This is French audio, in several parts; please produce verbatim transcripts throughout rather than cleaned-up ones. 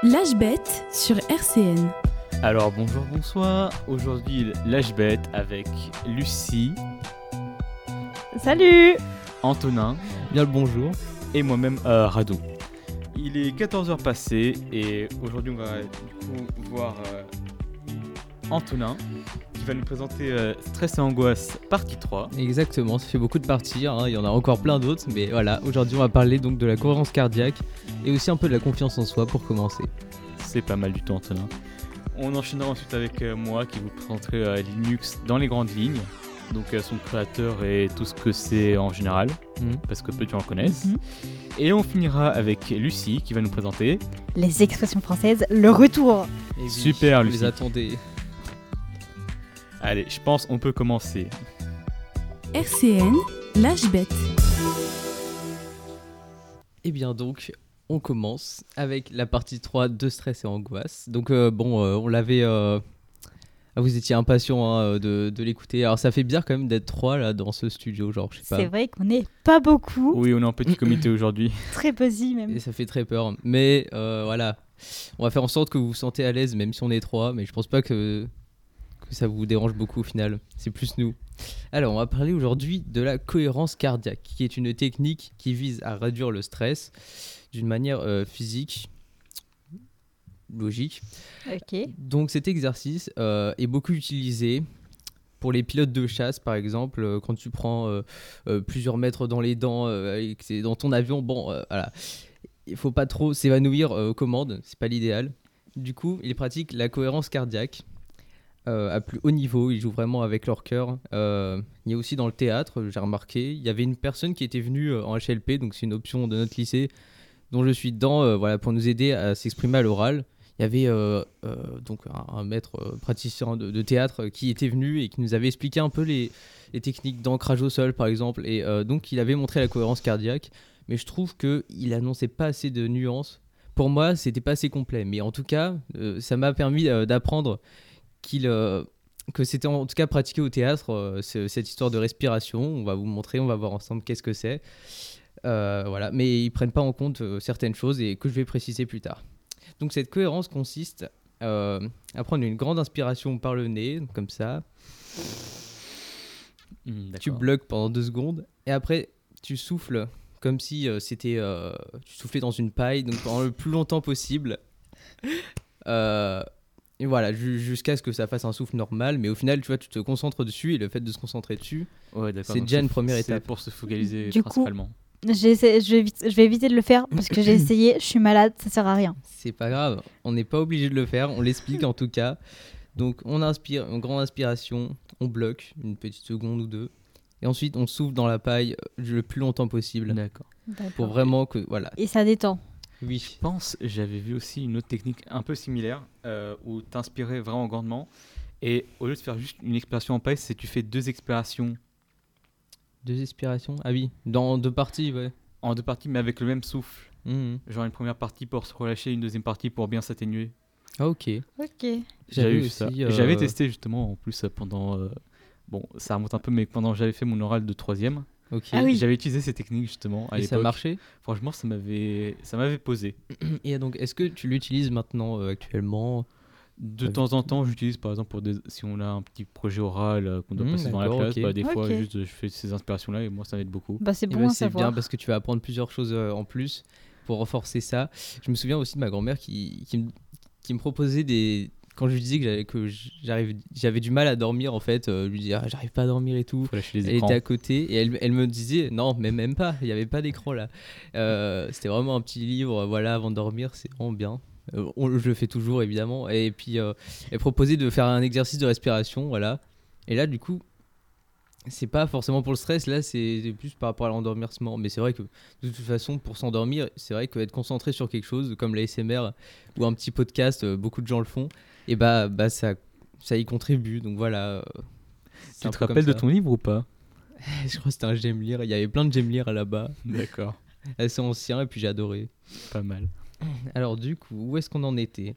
L'âge bête sur R C N. Alors bonjour, bonsoir. Aujourd'hui, l'âge bête avec Lucie, Salut. Antonin Bien le bonjour. et moi-même euh, Radou. Il est quatorze heures passées et aujourd'hui on va du coup voir euh, Antonin qui va nous présenter euh, Stress et angoisse partie trois. Exactement, ça fait beaucoup de parties, hein. Il y en a encore plein d'autres, mais voilà, aujourd'hui on va parler donc de la cohérence cardiaque et aussi un peu de la confiance en soi pour commencer. C'est pas mal du tout, Antonin. On enchaînera ensuite avec euh, moi qui vous présenterai euh, Linux dans les grandes lignes, donc euh, son créateur et tout ce que c'est en général, Mhm. parce que peu de gens en connaissent. Mhm. Et on finira avec Lucie qui va nous présenter. Les expressions françaises, le retour. Et oui, Super, vous Lucie. les attendez. Allez, je pense on peut commencer. R C N, l'âge bête. Et bien donc, on commence avec la partie trois de stress et angoisse. Donc euh, bon, euh, on l'avait... euh, ah, vous étiez impatient hein, de, de l'écouter. Alors ça fait bizarre quand même d'être trois là dans ce studio, genre je sais pas. C'est vrai qu'on n'est pas beaucoup, Oui, on est en petit comité aujourd'hui. très busy même. Et ça fait très peur. Mais euh, voilà, on va faire en sorte que vous vous sentez à l'aise même si on est trois. Mais je pense pas que, que ça vous dérange beaucoup au final. C'est plus nous. Alors on va parler aujourd'hui de la cohérence cardiaque, qui est une technique qui vise à réduire le stress d'une manière euh, physique, logique. Ok. Donc cet exercice euh, est beaucoup utilisé pour les pilotes de chasse, par exemple, euh, quand tu prends euh, euh, plusieurs mètres dans les dents euh, et que c'est dans ton avion, bon, euh, voilà, il faut pas trop s'évanouir euh, aux commandes, c'est pas l'idéal. Du coup, ils pratiquent la cohérence cardiaque euh, à plus haut niveau, ils jouent vraiment avec leur cœur. Euh, il y a aussi dans le théâtre, j'ai remarqué, il y avait une personne qui était venue euh, en H L P, donc c'est une option de notre lycée, dont je suis dedans, euh, voilà, pour nous aider à s'exprimer à l'oral. Il y avait euh, euh, donc un, un maître euh, praticien de, de théâtre euh, qui était venu et qui nous avait expliqué un peu les, les techniques d'ancrage au sol, par exemple. Et euh, donc, il avait montré la cohérence cardiaque. Mais je trouve qu'il annonçait pas assez de nuances. Pour moi, c'était pas assez complet. Mais en tout cas, euh, ça m'a permis euh, d'apprendre qu'il, euh, que c'était en tout cas pratiqué au théâtre, euh, ce- cette histoire de respiration. On va vous montrer, on va voir ensemble qu'est-ce que c'est. Euh, voilà. Mais ils prennent pas en compte euh, certaines choses et que je vais préciser plus tard. Donc cette cohérence consiste euh, à prendre une grande inspiration par le nez, comme ça. Hmm, Tu d'accord. bloques pendant deux secondes et après tu souffles comme si euh, c'était euh, tu soufflais dans une paille, donc pendant le plus longtemps possible. Euh, et voilà, ju- jusqu'à ce que ça fasse un souffle normal, mais au final, tu vois, tu te concentres dessus et le fait de se concentrer dessus, Ouais, d'accord. c'est donc déjà une première c'est étape. pour se focaliser Du coup, principalement. J'ai essayé- je, vais vite- je vais éviter de le faire parce que j'ai essayé, je suis malade, ça sert à rien. C'est pas grave, on n'est pas obligé de le faire, on l'explique en tout cas. Donc on inspire, une grande inspiration, on bloque une petite seconde ou deux, et ensuite on souffle dans la paille euh, le plus longtemps possible D'accord. pour vraiment que voilà. Et ça détend. Oui. Je pense, j'avais vu aussi une autre technique un peu similaire euh, où tu inspirais vraiment grandement et au lieu de faire juste une expiration en paille, c'est tu fais deux expirations Deux expirations. Ah oui, dans deux parties, ouais. en deux parties mais avec le même souffle. Mhm. Genre une première partie pour se relâcher, une deuxième partie pour bien s'atténuer. Ah ok. Ok. J'avais J'avais vu ça. aussi, euh, J'avais testé justement en plus euh, pendant. euh, Bon, ça remonte un peu, mais pendant j'avais fait mon oral de troisième, Ok. Ah oui. j'avais utilisé ces techniques justement à Et ça l'époque. marchait. Franchement, ça m'avait, ça m'avait posé. Et donc, est-ce que tu l'utilises maintenant euh, actuellement? De Ah, temps en temps, j'utilise par exemple pour des... si on a un petit projet oral euh, qu'on doit Mmh, passer dans la d'accord, classe, ok. bah, des fois Ok. juste je fais ces inspirations-là et moi ça m'aide beaucoup. Bah c'est Eh bon ben, à c'est bien savoir. parce que tu vas apprendre plusieurs choses euh, en plus pour renforcer ça. Je me souviens aussi de ma grand-mère qui, qui, me, qui me proposait des. Quand je lui disais que j'avais, que j'arrive, j'avais du mal à dormir, en fait, euh, je lui disais ah, j'arrive pas à dormir et tout. Faut lâcher les Elle écrans. était à côté et elle, elle me disait non, mais même pas, il n'y avait pas d'écran là. Euh, c'était vraiment un petit livre, euh, voilà, avant de dormir, c'est vraiment bien. Euh, on- je le fais toujours évidemment. Et puis euh, elle proposait de faire un exercice de respiration, voilà. Et là, du coup, c'est pas forcément pour le stress, là, c'est c'est plus par rapport à l'endormissement. Mais c'est vrai que de toute façon, pour s'endormir, c'est vrai qu'être concentré sur quelque chose comme l'A S M R ou un petit podcast, euh, beaucoup de gens le font, et bah, bah ça, ça y contribue. Donc voilà. euh, c'est Tu un te peu comme rappelles de ça. ton livre ou pas? Je crois que c'était un J'aime lire. Il y avait plein de J'aime lire là-bas, D'accord, assez ancien, et puis j'ai adoré. pas mal. Alors du coup, où est-ce qu'on en était?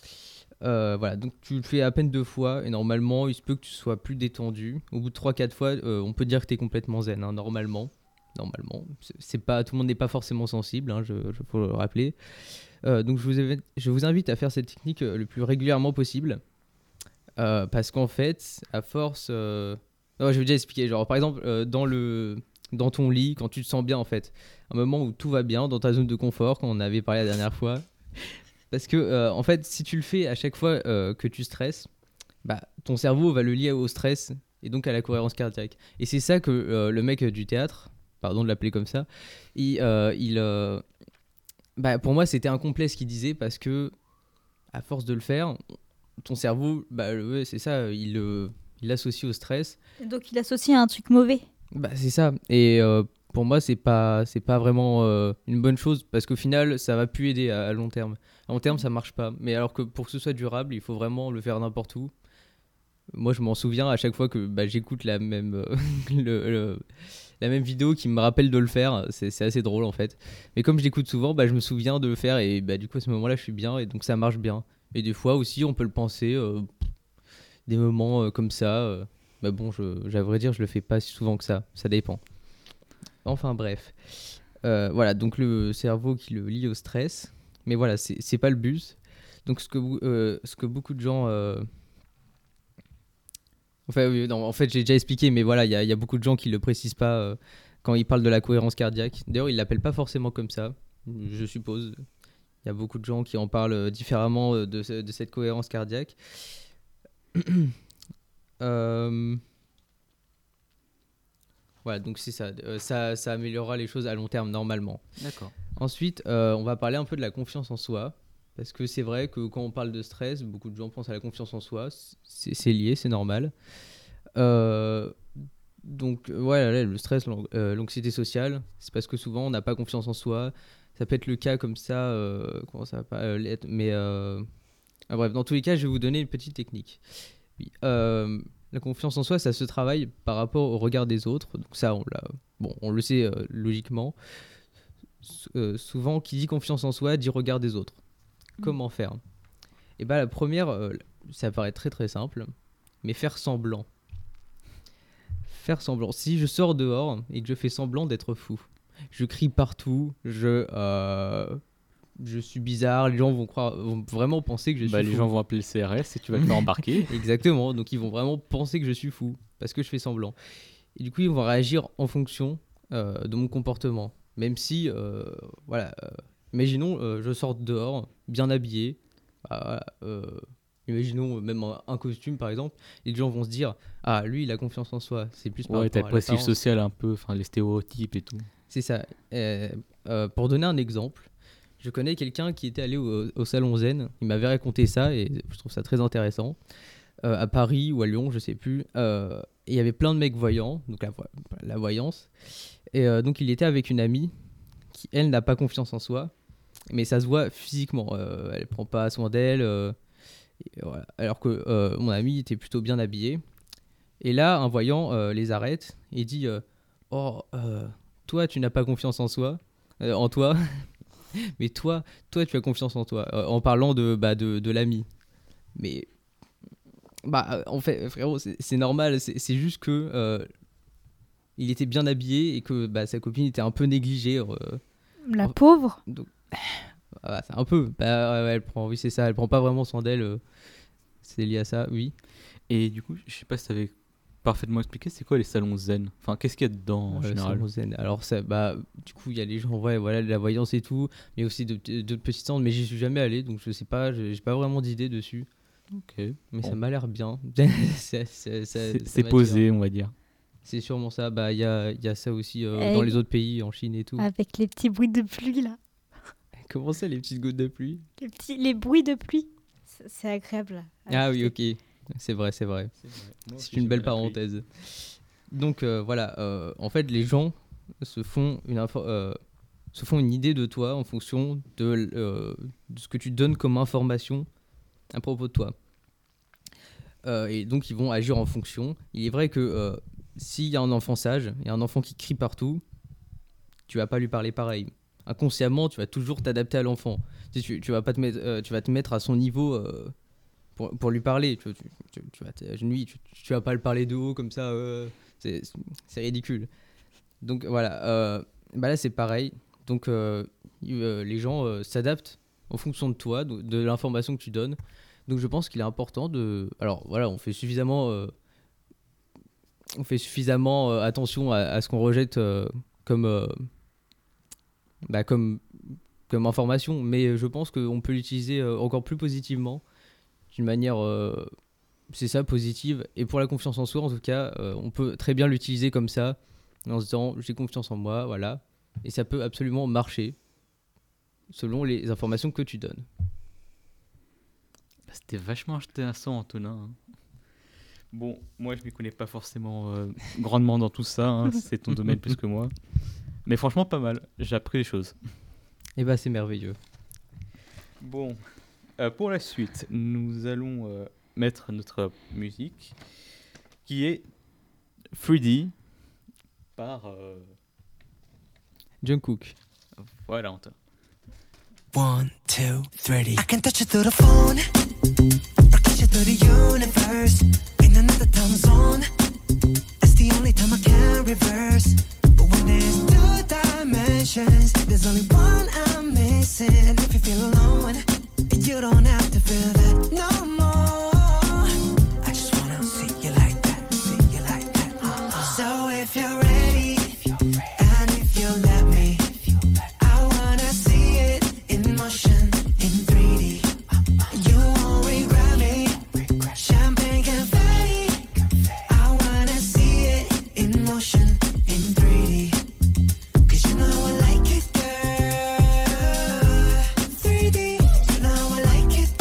Euh, voilà, donc tu le fais à peine deux fois et normalement il se peut que tu sois plus détendu. Au bout de trois quatre fois, euh, on peut dire que tu es complètement zen, hein, normalement. normalement. C'est, c'est pas, tout le monde n'est pas forcément sensible, hein, je, je faut le rappeler. Euh, donc je vous, invite, je vous invite à faire cette technique euh, le plus régulièrement possible. Euh, parce qu'en fait, à force... Euh... Non, je vais déjà expliquer. Genre, par exemple, euh, dans, le... dans ton lit, quand tu te sens bien, en fait, un moment où tout va bien, dans ta zone de confort, comme on avait parlé la dernière fois. Parce que, euh, en fait, si tu le fais à chaque fois euh, que tu stresses, bah, ton cerveau va le lier au stress et donc à la cohérence cardiaque. Et c'est ça que euh, le mec du théâtre, pardon de l'appeler comme ça, il... Euh, il euh... Bah, pour moi, c'était incomplet ce qu'il disait parce que, à force de le faire... ton cerveau, bah, ouais, c'est ça, il le, il l'associe au stress. Et donc il associe à un truc mauvais. Bah, c'est ça. Et euh, pour moi, c'est pas, c'est pas vraiment euh, une bonne chose parce qu'au final, ça va plus aider à, à long terme. À long terme, ça marche pas. Mais alors que pour que ce soit durable, il faut vraiment le faire n'importe où. Moi, je m'en souviens à chaque fois que bah, j'écoute la même, euh, le, le, la même vidéo qui me rappelle de le faire. C'est, c'est assez drôle en fait. Mais comme je l'écoute souvent, bah, je me souviens de le faire et bah, du coup, à ce moment-là, je suis bien et donc ça marche bien. Et des fois aussi, on peut le penser, euh, des moments euh, comme ça. Euh, bah bon, je, j'ai à vrai dire, je le fais pas si souvent que ça. Ça dépend. Enfin bref. Euh, voilà, donc le cerveau qui le lie au stress. Mais voilà, c'est, c'est pas le but. Donc ce que, euh, ce que beaucoup de gens... Euh... Enfin, oui, non, en fait, j'ai déjà expliqué, mais voilà, il y, y a beaucoup de gens qui le précisent pas euh, quand ils parlent de la cohérence cardiaque. D'ailleurs, ils l'appellent pas forcément comme ça, je suppose. Il y a beaucoup de gens qui en parlent différemment de, de cette cohérence cardiaque. euh... Voilà, donc c'est ça. Euh, ça. Ça améliorera les choses à long terme, normalement. D'accord. Ensuite, euh, on va parler un peu de la confiance en soi. Parce que c'est vrai que quand on parle de stress, beaucoup de gens pensent à la confiance en soi. C'est, c'est lié, c'est normal. Euh... Donc, voilà, le stress, l'anxiété sociale, c'est parce que souvent, on n'a pas confiance en soi. Ça peut être le cas comme ça, euh, comment ça va pas euh, l'être, mais euh... ah, bref, dans tous les cas, je vais vous donner une petite technique. Oui, euh, la confiance en soi, ça se travaille par rapport au regard des autres. Donc ça, on l'a, bon, on le sait euh, logiquement. S- euh, souvent, qui dit confiance en soi, dit regard des autres. Mmh. Comment faire ? Et ben la première, euh, ça paraît très très simple, mais faire semblant. Faire semblant. Si je sors dehors et que je fais semblant d'être fou. Je crie partout, je, euh, je suis bizarre, les gens vont, croire, vont vraiment penser que je suis bah, fou. Les gens vont appeler le C R S et tu vas te faire embarquer. Exactement, donc ils vont vraiment penser que je suis fou parce que je fais semblant. Et du coup, ils vont réagir en fonction euh, de mon comportement. Même si, euh, voilà, euh, imaginons, euh, je sors dehors, bien habillé, bah, euh, imaginons même un, un costume par exemple, et les gens vont se dire, ah, lui, il a confiance en soi, c'est plus par Ouais, t'as rapport le à prestige l'apparence. social un peu, enfin les stéréotypes et tout. C'est ça. Euh, euh, pour donner un exemple, je connais quelqu'un qui était allé au, au salon Zen. Il m'avait raconté ça et je trouve ça très intéressant. Euh, à Paris ou à Lyon, je sais plus. Euh, et il y avait plein de mecs voyants, donc la, vo- la voyance. Et euh, donc il était avec une amie qui, elle, n'a pas confiance en soi, mais ça se voit physiquement. Euh, elle prend pas soin d'elle. Euh, et voilà. Alors que euh, mon ami était plutôt bien habillé. Et là, un voyant euh, les arrête et dit euh, oh. Euh, toi, tu n'as pas confiance en soi, euh, en toi, mais toi, toi, tu as confiance en toi, euh, en parlant de, bah, de, de l'ami. Mais, bah, en fait, frérot, c'est, c'est normal, c'est, c'est juste que euh, il était bien habillé et que bah, sa copine était un peu négligée. Euh, La en- pauvre. donc, ah, c'est un peu, bah, ouais, ouais, elle prend, oui, c'est ça, elle prend pas vraiment soin d'elle. Euh, c'est lié à ça, oui. Et du coup, je sais pas si t'avais parfaitement expliqué, c'est quoi les salons zen ? Enfin, qu'est-ce qu'il y a dedans en Ouais, général ? salon zen. Alors ça, bah, du coup, il y a les gens, ouais, voilà, de la voyance et tout, mais aussi de- de- d'autres petits stands. Mais j'y suis jamais allé, donc je sais pas, j'ai j'ai pas vraiment d'idée dessus. Ok. Mais Bon. ça m'a l'air bien. C'est- c'est- ça- C'est ça c'est m'attire. posé, on va dire. C'est sûrement ça. Bah, il y a, il y a ça aussi euh, Et- dans les autres pays, en Chine et tout. Avec les petits bruits de pluie là. Comment ça, les petites gouttes de pluie? Les, petits, les bruits de pluie. C'est c'est agréable. à Ah oui, écouter. ok. C'est vrai, c'est vrai. C'est vrai. Moi C'est aussi, une j'aime belle la pluie. parenthèse. Donc euh, voilà, euh, en fait, les gens se font une info- euh, se font une idée de toi en fonction de, euh, de ce que tu donnes comme information à propos de toi. Euh, et donc ils vont agir en fonction. Il est vrai que euh, s'il y a un enfant sage et un enfant qui crie partout, tu vas pas lui parler pareil. Inconsciemment, tu vas toujours t'adapter à l'enfant. Tu, tu, tu vas pas te mettre, euh, tu vas te mettre à son niveau euh, pour, pour lui parler. Tu, tu, tu, tu vas t'agenouiller, tu, tu vas pas le parler de haut comme ça. Euh, c'est, c'est ridicule. Donc voilà, euh, bah là c'est pareil. Donc euh, euh, les gens euh, s'adaptent en fonction de toi, de, de l'information que tu donnes. Donc je pense qu'il est important de... Alors voilà, on fait suffisamment, euh, on fait suffisamment euh, attention à, à ce qu'on rejette euh, comme, euh, bah, comme, comme information, mais je pense qu'on peut l'utiliser euh, encore plus positivement, d'une manière, euh, c'est ça, positive. Et pour la confiance en soi, en tout cas, euh, on peut très bien l'utiliser comme ça, en se disant j'ai confiance en moi, voilà. Et ça peut absolument marcher, selon les informations que tu donnes. Bah, c'était vachement intéressant, Antonin. hein. Bon, moi je m'y connais pas forcément euh, grandement dans tout ça, hein, c'est ton domaine plus que moi. Mais franchement, pas mal, j'ai appris des choses. Et bah c'est merveilleux. Bon, euh, pour la suite, nous allons euh, mettre notre musique qui est trois D par. Euh... Jungkook. Voilà, Antonin. One, two, three. I can touch you through the phone, or kiss you through the universe. In another time zone, that's the only time I can reverse. But when there's two dimensions, there's only one I'm missing. If you feel alone, you don't have to feel that no more. I just wanna see you like that, see you like that. Uh-uh. So if you're ready, if you're ready, and if you let me, I wanna see it in motion, in three D. You won't regret me. Champagne confetti. I wanna see it in motion, in three D. Cause you know I like it, girl. three D. You know I like it,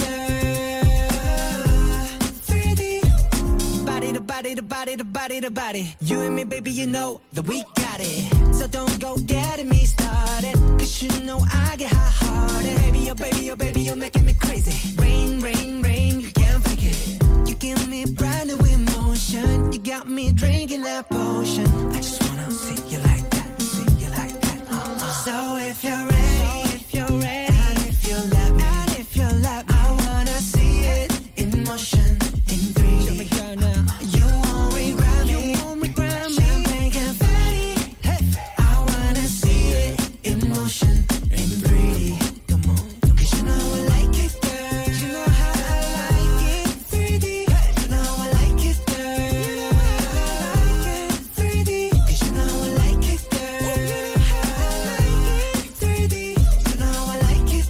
girl. three D. Body to body to body to body to body. You and me, baby, you know that we got it. So don't go getting me started. Cause you know I get hot-hearted. Baby, oh baby, oh baby, you're making me crazy. Rain, rain, rain, you can't fake it. You give me brand new emotion. You got me drinking that potion. I just wanna see you like that, see you like that. Uh-uh. So if you're ready, if you're ready, and if you let me, and if you let me, I wanna see it in motion, in three D. Show me girl now. You won't regret me. You won't regret me. Champagne confetti. Hey, I wanna see it in motion, in three D. Come on, come on. Cause you know I like it, girl. You know how I like it, three D. You know I like it, girl. You know how I like it, three D. Cause you know I like it, girl. You know how I like it, three D. You know I like it,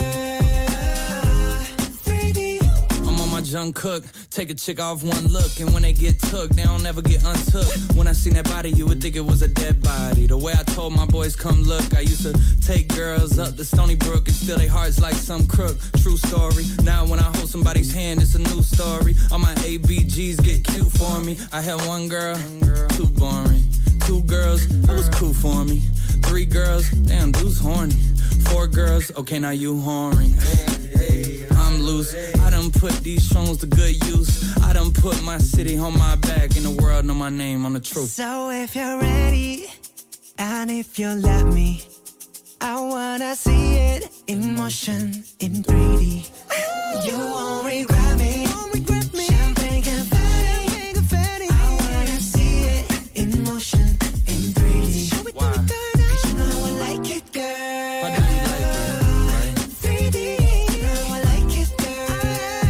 girl. three D. I'm on my Jungkook, take a chick off one look, and when they get took, they don't ever get untook. When I seen that body, you would think it was a dead body. The way I told my boys, come look, I used to take girls up the Stony Brook and steal their hearts like some crook. True story. Now when I hold somebody's hand, it's a new story. All my A B Gs get cute for me. I had one girl, too boring. Two girls, it was cool for me. Three girls, damn, dude's horny. Four girls, okay, now you horny. I'm loose. I done put these songs to good use. I done put my city on my back, and the world know my name on the truth. So if you're ready, and if you let me, I wanna see it in motion, in three D. You won't regret me. Champagne confetti. I wanna see it in motion, in three D. Why? Cause you know I like it, girl. Why do you like it, right? three D. You know I like it, girl.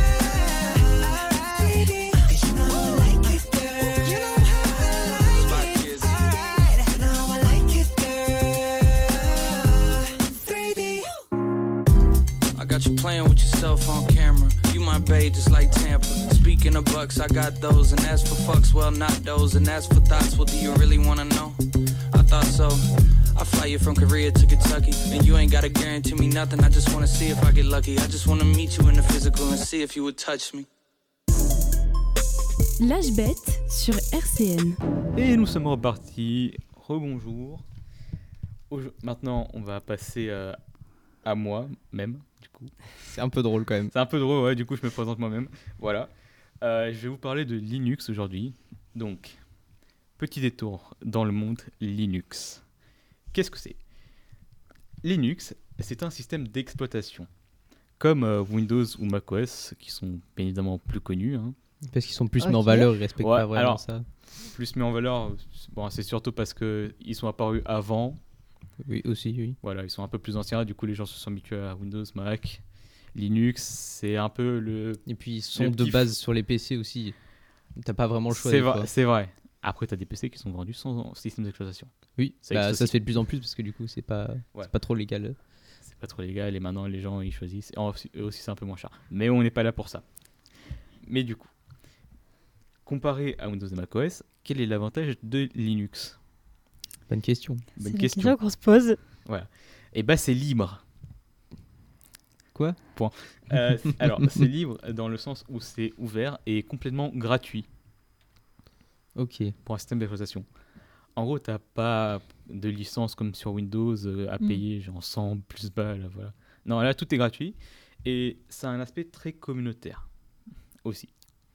three D. Cause you know I like it, girl. You know how I like it. Alright. You know I like it, girl. three D. I got you playing with yourself on camera. You my babe, just like Tampa. Speaking of bucks, I got those. And as for fucks, well, not those. And as for thoughts, well, do you really wanna know? I thought so. I fly you from Korea to Kentucky. And you ain't gotta guarantee me nothing. I just wanna see if I get lucky. I just wanna meet you in the physical and see if you would touch me. L'âge bête sur R C N. Et nous sommes repartis. Rebonjour. Aujo- Maintenant, on va passer euh, à moi-même, du coup. C'est un peu drôle quand même. C'est un peu drôle, ouais, du coup, je me présente moi-même. Voilà. Euh, je vais vous parler de Linux aujourd'hui. Donc, petit détour dans le monde Linux. Qu'est-ce que c'est ? Linux, c'est un système d'exploitation. Comme euh, Windows ou macOS, qui sont bien évidemment plus connus. Hein. Parce qu'ils sont plus mis en Ok. valeur, ils respectent Ouais, pas vraiment alors- ça. Plus mis en valeur, bon, c'est surtout parce qu'ils sont apparus avant. Oui, aussi, oui. Voilà, ils sont un peu plus anciens, du coup les gens se sont habitués à Windows, Mac. Linux, c'est un peu le... Et puis ils sont Le de petit base sur les P C aussi. T'as pas vraiment le choix C'est des vrai, fois. c'est vrai. Après, tu as des P C qui sont vendus sans système d'exploitation. Oui, Ça bah, existe ça aussi. se fait de plus en plus parce que du coup c'est pas, Ouais. c'est pas trop légal. C'est pas trop légal et maintenant les gens ils choisissent. Et aussi, eux aussi, c'est un peu moins cher. Mais on n'est pas là pour ça. Mais du coup, comparé à Windows et macOS, quel est l'avantage de Linux? Bonne question. C'est Bonne la question. question qu'on se pose. Et bah, c'est libre. Quoi? Point. Euh, c- alors, c'est libre dans le sens où c'est ouvert et complètement gratuit Ok. pour un système d'exploitation. En gros, t'as pas de licence comme sur Windows euh, à Mm. payer genre cent plus balles. Voilà. Non, là, tout est gratuit et ça a un aspect très communautaire aussi.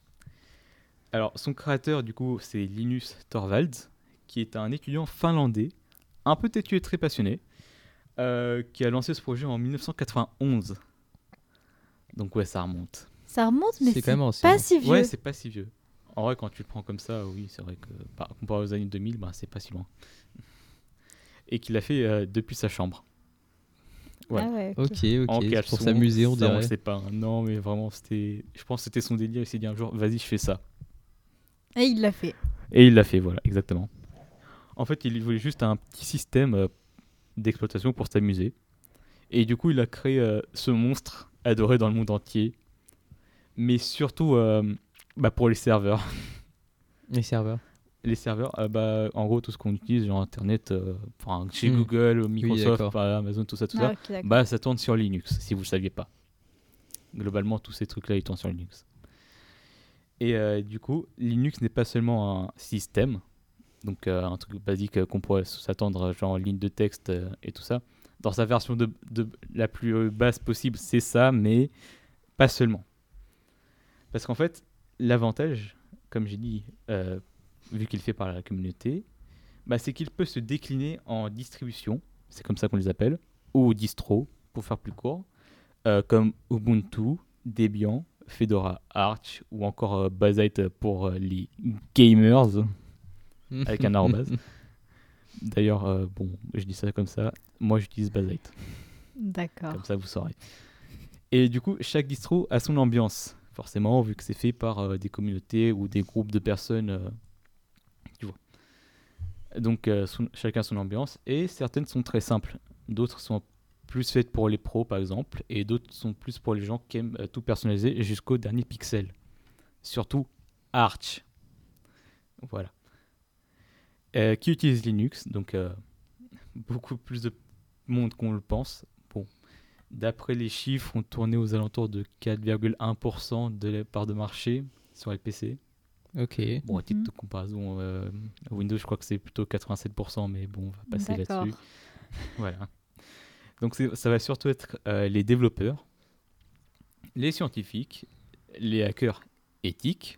Alors, son créateur, du coup, c'est Linus Torvalds, qui est un étudiant finlandais, un peu têtu et très passionné, euh, qui a lancé ce projet en mille neuf cent quatre-vingt-onze. Donc, ouais, ça remonte. Ça remonte, mais C'est c'est quand même ancien. pas si vieux. Ouais, c'est pas si vieux. En vrai, quand tu le prends comme ça, oui, c'est vrai que par, comparé aux années deux mille, bah, c'est pas si loin. Et qu'il a fait euh, depuis sa chambre. Ouais. Ah ouais, Ok, ok. En C'est caleçon, pour s'amuser, on ça, dirait. le sait pas. hein. Non, mais vraiment, c'était. Je pense que c'était son délire. Il s'est dit un jour, vas-y, je fais ça. Et il l'a fait. Et il l'a fait, voilà, exactement. En fait, il voulait juste un petit système euh, d'exploitation pour s'amuser. Et du coup, il a créé euh, ce monstre adoré dans le monde entier. Mais surtout euh, bah, pour les serveurs. Les serveurs. Les serveurs, euh, bah, en gros, tout ce qu'on utilise, genre Internet, euh, enfin, chez Hmm. Google, Microsoft, d'accord. bah, Amazon, tout ça, tout Ah, ça, ok, d'accord. bah, ça tourne sur Linux, si vous ne le saviez pas. Globalement, tous ces trucs-là, ils tournent sur Linux. Et euh, du coup, Linux n'est pas seulement un système, donc euh, un truc basique euh, qu'on pourrait s'attendre, genre ligne de texte euh, et tout ça. Dans sa version de, de la plus euh, basse possible, c'est ça, mais pas seulement. Parce qu'en fait, l'avantage, comme j'ai dit, euh, vu qu'il est fait par la communauté, bah, c'est qu'il peut se décliner en distribution, c'est comme ça qu'on les appelle, ou distro, pour faire plus court, euh, comme Ubuntu, Debian, Fedora, Arch, ou encore euh, Bazzite pour euh, les gamers, avec un arrobase. D'ailleurs, euh, bon, je dis ça comme ça, moi j'utilise Bazzite. D'accord. Comme ça, vous saurez. Et du coup, chaque distro a son ambiance, forcément, vu que c'est fait par euh, des communautés ou des groupes de personnes. euh, tu vois. Donc, euh, son- chacun son ambiance. Et certaines sont très simples. D'autres sont plus faites pour les pros, par exemple. Et d'autres sont plus pour les gens qui aiment euh, tout personnaliser jusqu'au dernier pixel. Surtout Arch. Voilà. Euh, qui utilise Linux. Donc, euh, beaucoup plus de monde qu'on le pense. Bon. D'après les chiffres, on tournait aux alentours de quatre virgule un pour cent de la part de marché sur les P C. Ok. Bon, à titre Mhm. de comparaison, euh, Windows, je crois que c'est plutôt quatre-vingt-sept pour cent, mais bon, on va passer D'accord. là-dessus. Voilà. Donc, c'est- ça va surtout être euh, les développeurs, les scientifiques, les hackers éthiques,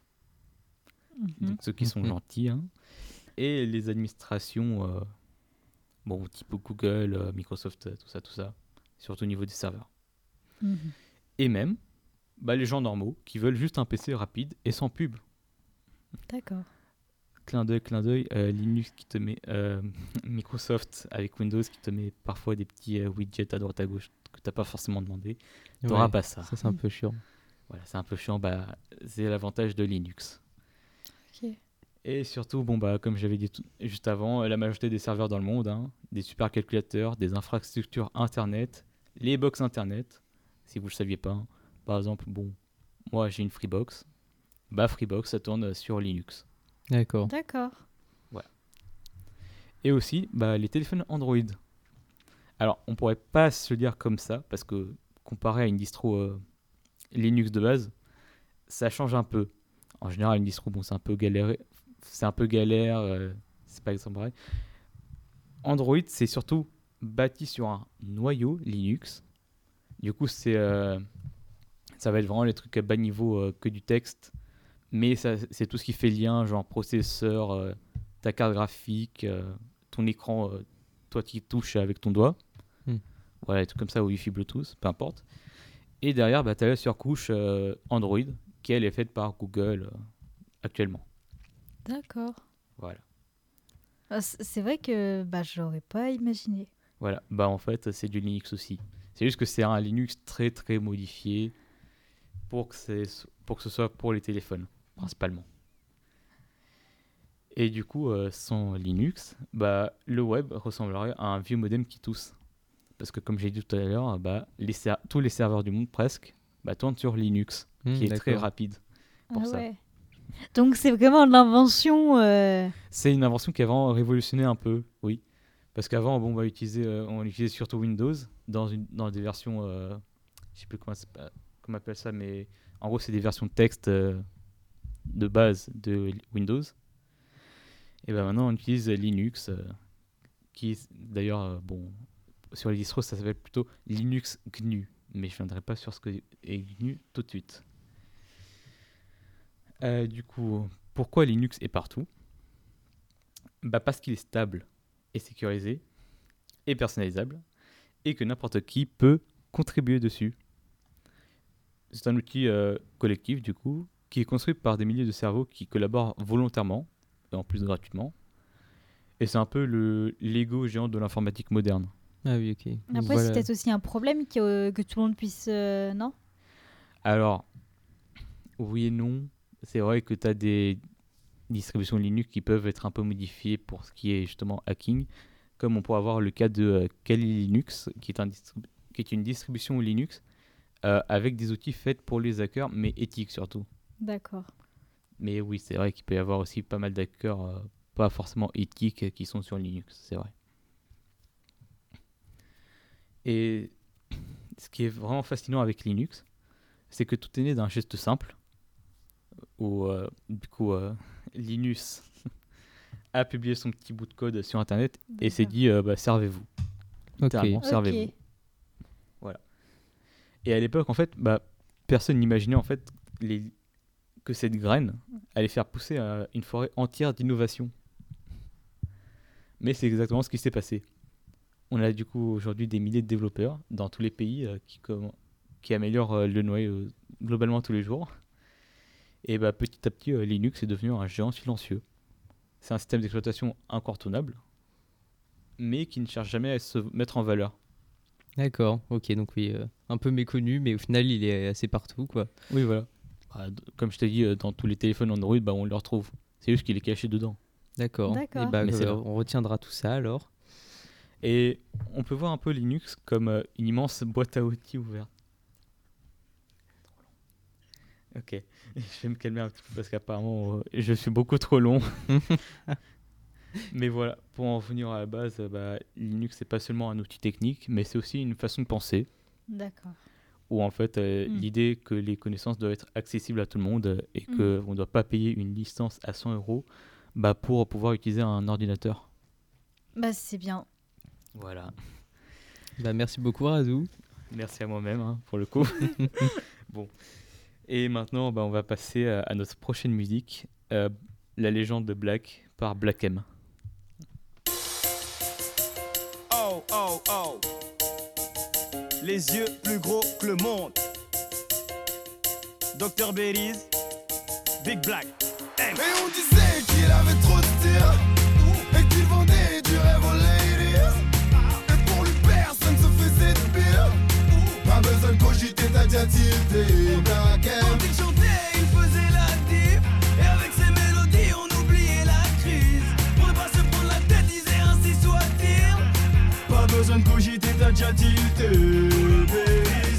Mhm. donc ceux qui sont Mhm. gentils, hein, et les administrations, euh, bon, type Google, euh, Microsoft, euh, tout ça, tout ça, surtout au niveau des serveurs. Mhm. Et même bah, les gens normaux qui veulent juste un P C rapide et sans pub. D'accord. Clin d'œil, clin d'œil, euh, Linux qui te met, euh, Microsoft avec Windows qui te met parfois des petits euh, widgets à droite à gauche que t'as pas forcément demandé. T'auras Ouais, pas ça. Ça, c'est un peu chiant. Voilà, c'est un peu chiant, bah, c'est l'avantage de Linux. Ok. Et surtout, bon, bah, comme j'avais dit tout- juste avant, euh, la majorité des serveurs dans le monde, hein, des supercalculateurs, des infrastructures Internet, les box Internet, si vous ne le saviez pas. hein. Par exemple, bon, moi j'ai une Freebox. Bah, Freebox, ça tourne euh, sur Linux. D'accord. D'accord. Et aussi, bah, les téléphones Android. Alors, on pourrait pas se le dire comme ça, parce que comparé à une distro euh, Linux de base, ça change un peu. En général, une distro, bon, c'est un peu galère, c'est un peu galère, euh, c'est pas exactement pareil. Android, c'est surtout bâti sur un noyau Linux. Du coup, c'est, euh, ça va être vraiment les trucs à bas niveau euh, que du texte, mais ça, c'est tout ce qui fait lien, genre processeur, euh, ta carte graphique, euh, ton écran, euh, toi qui touches avec ton doigt. Hmm. Voilà, des trucs comme ça, Wi-Fi, Bluetooth, peu importe. Et derrière, bah, tu as la surcouche euh, Android qui elle est faite par Google euh, actuellement. D'accord. Voilà. Ah, c- C'est vrai que bah, je l'aurais pas imaginé. Voilà, bah en fait c'est du Linux aussi. C'est juste que c'est un Linux très très modifié pour que, c'est, pour que ce soit pour les téléphones principalement. Et du coup, euh, sans Linux, bah, le web ressemblerait à un vieux modem qui tousse. Parce que comme j'ai dit tout à l'heure, bah, les ser- tous les serveurs du monde presque bah, tournent sur Linux, Hmm, qui est très d'accord. rapide pour Ah ça. ouais. Donc c'est vraiment de l'invention. euh, C'est une invention qui a vraiment révolutionné un peu, oui. Parce qu'avant, bon, on, va utiliser, euh, on utilisait surtout Windows dans, une, dans des versions, euh, je sais plus comment, c'est pas- comment on appelle ça, mais en gros, c'est des versions de texte euh, de base de Windows. Et ben maintenant, on utilise Linux, euh, qui est- d'ailleurs, euh, bon, sur les distros, ça s'appelle plutôt Linux G N U, mais je ne viendrai pas sur ce que est G N U tout de suite. Euh, du coup, pourquoi Linux est partout? Bah parce qu'il est stable et sécurisé et personnalisable et que n'importe qui peut contribuer dessus. C'est un outil euh, collectif du coup qui est construit par des milliers de cerveaux qui collaborent volontairement et en plus gratuitement. Et c'est un peu le Lego géant de l'informatique moderne. Ah oui, ok. Donc Après, voilà. c'est peut-être aussi un problème que, euh, que tout le monde puisse. euh, Non. Alors, oui et non. C'est vrai que tu as des distributions Linux qui peuvent être un peu modifiées pour ce qui est justement hacking, comme on pourrait avoir le cas de euh, Kali Linux, qui est, un distribu- qui est une distribution Linux euh, avec des outils faits pour les hackers, mais éthiques surtout. D'accord. Mais oui, c'est vrai qu'il peut y avoir aussi pas mal d'hackers euh, pas forcément éthiques euh, qui sont sur Linux, c'est vrai. Et ce qui est vraiment fascinant avec Linux, c'est que tout est né d'un geste simple, où euh, du coup euh, Linus a publié son petit bout de code sur Internet et s'est D'accord. dit euh, bah, servez-vous, Ok. littéralement, Ok. servez-vous. Voilà. Et à l'époque, en fait, bah, personne n'imaginait en fait les... que cette graine allait faire pousser euh, une forêt entière d'innovation. Mais c'est exactement ce qui s'est passé. On a du coup aujourd'hui des milliers de développeurs dans tous les pays euh, qui, comm- qui améliorent euh, le noyau euh, globalement tous les jours. Et bah, petit à petit, euh, Linux est devenu un géant silencieux. C'est un système d'exploitation incontournable, mais qui ne cherche jamais à se mettre en valeur. D'accord, ok, donc oui, euh, un peu méconnu, mais au final, il est assez partout, quoi. Oui, voilà. Bah, d- comme je t'ai dit, euh, dans tous les téléphones Android, bah, on le retrouve. C'est juste qu'il est caché dedans. D'accord. D'accord. Et bah, Mais c'est euh, là. on retiendra tout ça alors. Et on peut voir un peu Linux comme euh, une immense boîte à outils ouverte. Ok, je vais me calmer un petit peu parce qu'apparemment euh, je suis beaucoup trop long. Mais voilà, pour en revenir à la base, euh, bah, Linux c'est pas seulement un outil technique, mais c'est aussi une façon de penser. D'accord. Où en fait euh, Mm. l'idée que les connaissances doivent être accessibles à tout le monde euh, et Mm. qu'on ne doit pas payer une licence à cent euros bah, pour pouvoir utiliser un ordinateur. Bah c'est bien. Voilà. Bah, merci beaucoup, Razou. Merci à moi-même hein, pour le coup. Bon. Et maintenant, bah, on va passer à, à notre prochaine musique, euh, La légende de Black par Black M. Oh, oh, oh. Les yeux plus gros que le monde. docteur Belize, Big Black. M. Et on disait qu'il avait trop de tir et qu'il vendait du rêve aux ladies. Et pour lui personne se faisait de pire. Pas besoin de cogiter, t'as déjà tilté. Black M. Quand il chantait, il faisait la diff. Et avec ses mélodies, on oubliait la crise. Pour ne pas se prendre la tête, disait ainsi soit-il. Pas besoin de cogiter, t'as déjà tilté. Belize.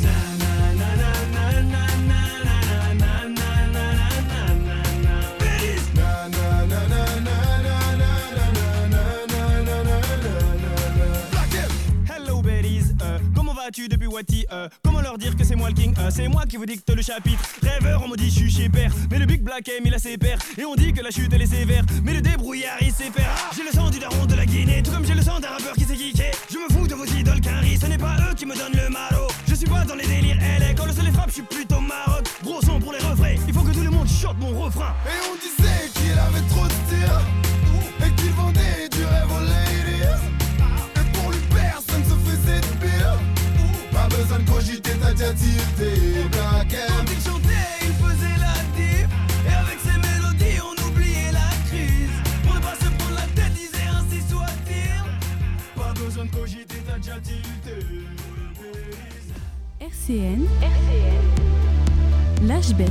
Tu depuis Wati, euh, comment leur dire que c'est moi le king, euh, c'est moi qui vous dicte le chapitre. Rêveur, on me dit je suis chez père, mais le Big Black M il a ses pères. Et on dit que la chute elle est sévère, mais le débrouillard il sait faire. J'ai le sang du daron de la Guinée, tout comme j'ai le sang d'un rappeur qui s'est geeké. Je me fous de vos idoles qu'un riz, ce n'est pas eux qui me donnent le maro. Je suis pas dans les délires L A, quand le soleil frappe je suis plutôt Maroc. Gros son pour les refrains, il faut que tout le monde chante mon refrain. Et on disait qu'il avait trop de tir et qu'il vendait du rêve aux ladies. Et pour lui personne se faisait de pire. Pas besoin de cogiter, t'as déjà tilté. Black M. Quand il chantait, il faisait la besoin de cogiter, t'as déjà tilté. R C N, l'âge bête.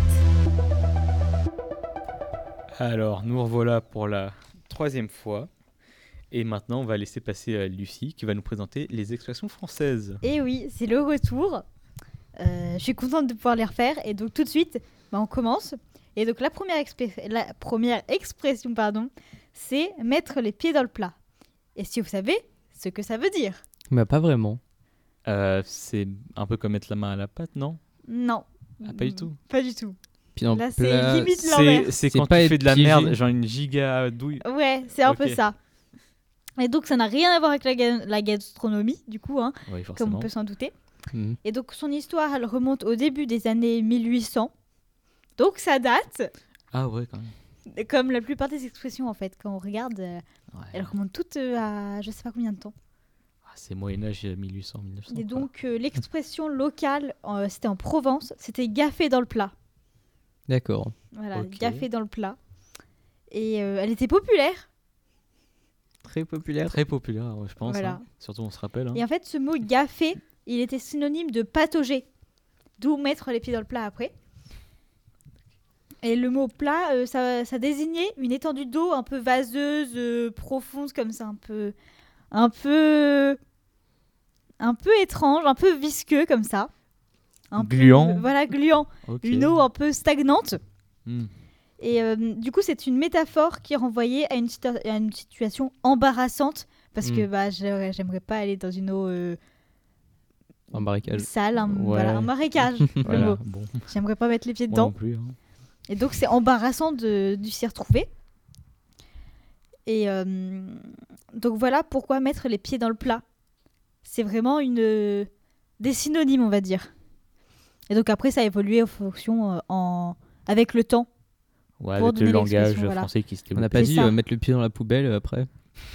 Alors, nous revoilà pour la troisième fois. Et maintenant, on va laisser passer à Lucie qui va nous présenter les expressions françaises. Et oui, c'est le retour. Euh, je suis contente de pouvoir les refaire. Et donc tout de suite, bah, on commence. Et donc la première, expé- la première expression, pardon, c'est mettre les pieds dans le plat. Et si vous savez ce que ça veut dire? Bah, pas vraiment. Euh, c'est un peu comme mettre la main à la pâte, non? Non. Ah, pas du tout. Pas du tout. Puis dans Là, le c'est plat, limite C'est, l'envers. c'est C'est quand pas tu être fais de la piégé. merde, genre une giga douille. Ouais, c'est un Ok. peu ça. Et donc ça n'a rien à voir avec la, ga- la gastronomie, du coup, hein, Oui, comme forcément. on peut s'en douter. Mhm. Et donc son histoire, elle remonte au début des années mille huit cents. Donc ça date, Ah ouais, quand même. comme la plupart des expressions en fait. Quand on regarde, euh, Ouais. elles remontent toutes euh, à je sais pas combien de temps. Ah, c'est Moyen-Âge, mille huit cents mille neuf cents. Et quoi. donc euh, l'expression locale, euh, c'était en Provence, c'était gaffer dans le plat. D'accord. Voilà, Ok. gaffer dans le plat. Et euh, elle était populaire. Très populaire. Très populaire, ouais, je pense. Voilà. hein. Surtout, on se rappelle. hein. Et en fait, ce mot gaffer, il était synonyme de patauger. D'où mettre les pieds dans le plat après. Et le mot plat, euh, ça, ça désignait une étendue d'eau un peu vaseuse, euh, profonde comme ça, un peu, un peu, un peu étrange, un peu visqueux comme ça. Un peu- Gluant. voilà, gluant. Ok. Une eau un peu stagnante. Hmm. Et euh, du coup, c'est une métaphore qui renvoyait à une, situa- à une situation embarrassante. Parce que Mm. bah, j'aurais- j'aimerais pas aller dans une eau euh, Un marécage. sale, un, Ouais. voilà, un marécage, le Voilà, mot. bon. J'aimerais pas mettre les pieds Moi non dedans. plus. hein. Et donc, c'est embarrassant de, de s'y retrouver. Et euh, donc, voilà pourquoi mettre les pieds dans le plat. C'est vraiment une, euh, des synonymes, on va dire. Et donc, après, ça a évolué en fonction, euh, en, avec le temps. Ouais, Pour avec le donner langage l'expression, voilà. français qui se On développe. n'a pas C'est dit ça. euh, mettre le pied dans la poubelle euh, après.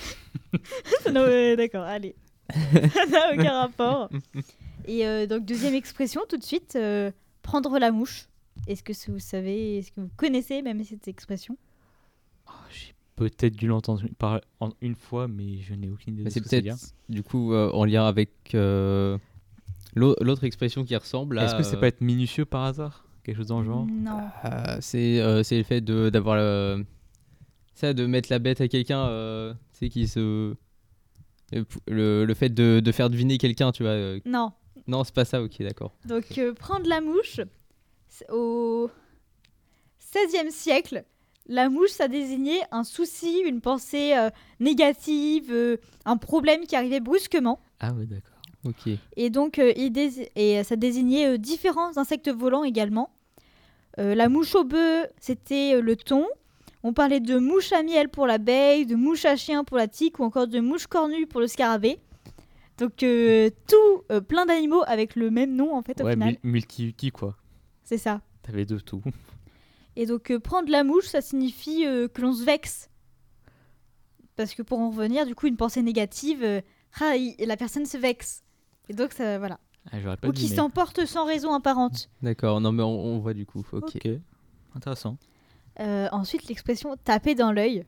non, ouais, d'accord, allez. Ça n'a aucun rapport. Et euh, donc, deuxième expression, tout de suite, euh, prendre la mouche. Est-ce que vous savez, est-ce que vous connaissez même cette expression? Ah, j'ai peut-être dû l'entendre une, par- en- une fois, mais je n'ai aucune idée Mais de c'est ce que ça veut dire. peut-être du coup euh, en lien avec euh, l'au- l'autre expression qui ressemble. là, Est-ce que c'est euh, pas être minutieux par hasard? Quelque chose dans le genre? Non. euh, c'est euh, c'est le fait de d'avoir le ça de mettre la bête à quelqu'un. Euh, c'est qui se le, le, le fait de, de faire deviner quelqu'un, tu vois. euh. Non. Non, c'est pas ça. Ok, d'accord. Donc, euh, prendre la mouche, c'est au seizième siècle, la mouche, ça désignait un souci, une pensée euh, négative, euh, un problème qui arrivait brusquement. Ah ouais, d'accord. Ok. Et donc, euh, il dés- et ça désignait euh, différents insectes volants également. Euh, la mouche au bœuf, c'était euh, le thon. On parlait de mouche à miel pour l'abeille, de mouche à chien pour la tique ou encore de mouche cornue pour le scarabée. Donc, euh, tout, euh, plein d'animaux avec le même nom en fait au Ouais, final. mul- multi-uti quoi. C'est ça. T'avais de tout. Et donc, euh, prendre la mouche, ça signifie euh, que l'on se vexe. Parce que pour en revenir, du coup, une pensée négative, euh, ah, il- la personne se vexe. Et donc, ça, voilà. Ah, j'aurais pas Ou qui deviné. s'emporte sans raison apparente. D'accord. Non, mais on, on voit du coup. Ok. Ok. Intéressant. Euh, ensuite, l'expression taper dans l'œil.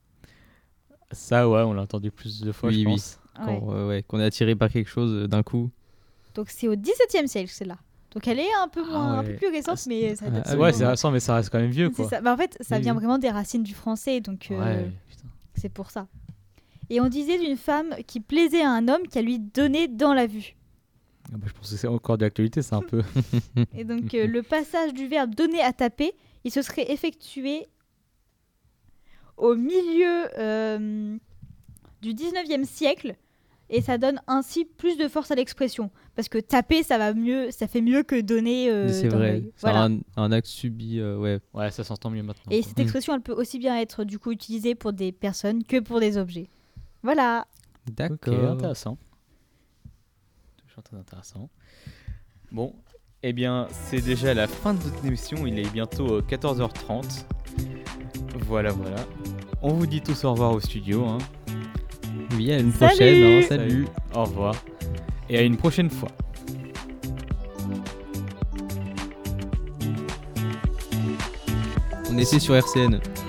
Ça, ouais, on l'a entendu plus de fois, Oui, je oui. pense. Ouais. Quand, euh, ouais, qu'on est attiré par quelque chose euh, d'un coup. Donc, c'est au dix-septième siècle, celle-là. Donc, elle est un peu, Ah moins, un ouais. peu plus récente, Ah, mais ça ah, date ah oui, ouais, vraiment. c'est récent, mais ça reste quand même vieux, C'est quoi. ça. Bah, en fait, ça Oui, vient oui. vraiment des racines du français, donc euh, Ouais, putain. c'est pour ça. Et on disait d'une femme qui plaisait à un homme qu'elle lui donnait dans la vue. Ah bah, je pense que c'est encore d'actualité, c'est un peu. Et donc, euh, le passage du verbe donner à taper, il se serait effectué au milieu euh, du dix-neuvième siècle. Et ça donne ainsi plus de force à l'expression. Parce que taper, ça va mieux, ça fait mieux que donner euh, Mais c'est dans vrai. l'œil. C'est Voilà. un, un acte subi. euh, ouais. Ouais, ça s'entend mieux maintenant. Et quoi. cette expression, elle peut aussi bien être du coup utilisée pour des personnes que pour des objets. Voilà. Ok, D'accord. intéressant. Toujours très intéressant. Bon, eh bien, c'est déjà la fin de notre émission. Il est bientôt euh, quatorze heures trente. Voilà, voilà. On vous dit tous au revoir au studio. Hein. Oui, à une Salut. prochaine. Hein, salut. Au revoir. Et à une prochaine fois. On essaie sur R C N.